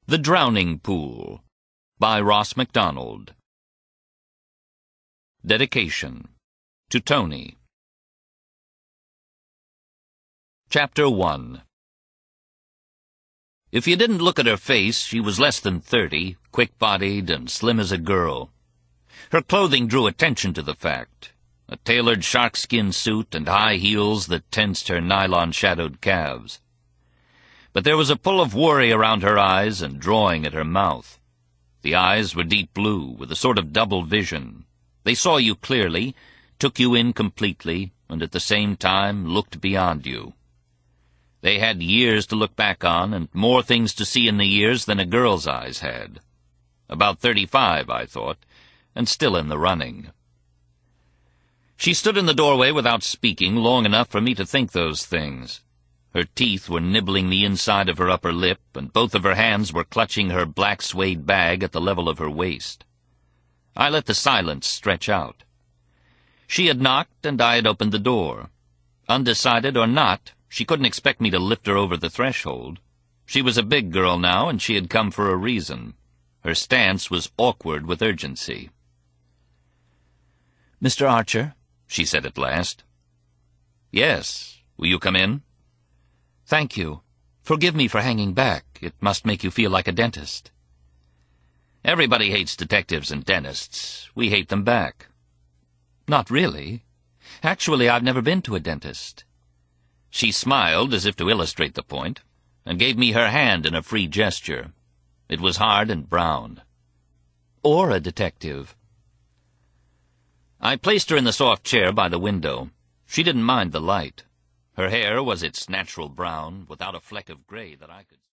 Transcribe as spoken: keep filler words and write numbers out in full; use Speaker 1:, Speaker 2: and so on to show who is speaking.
Speaker 1: The Drowning Pool by Ross Macdonald. Dedication to Tony. Chapter one. If you didn't look at her face, she was less than thirty, quick-bodied and slim as a girl. Her clothing drew attention to the fact. A tailored sharkskin suit and high heels that tensed her nylon-shadowed calves. But there was a pull of worry around her eyes and drawing at her mouth. The eyes were deep blue, with a sort of double vision. They saw you clearly, took you in completely, and at the same time looked beyond you. They had years to look back on, and more things to see in the years than a girl's eyes had. About thirty-five, I thought, and still in the running. She stood in the doorway without speaking long enough for me to think those things. Her teeth were nibbling the inside of her upper lip, and both of her hands were clutching her black suede bag at the level of her waist. I let the silence stretch out. She had knocked, and I had opened the door. Undecided or not, she couldn't expect me to lift her over the threshold. She was a big girl now, and she had come for a reason. Her stance was awkward with urgency. "Mister Archer," she said at last. "Yes. Will you come in?" "Thank you. Forgive me for hanging back. It must make you feel like a dentist." "Everybody hates detectives and dentists. We hate them back." "Not really. Actually, I've never been to a dentist." She smiled as if to illustrate the point, and gave me her hand in a free gesture. It was hard and brown. "Or a detective." I placed her in the soft chair by the window. She didn't mind the light. Her hair was its natural brown, without a fleck of gray that I could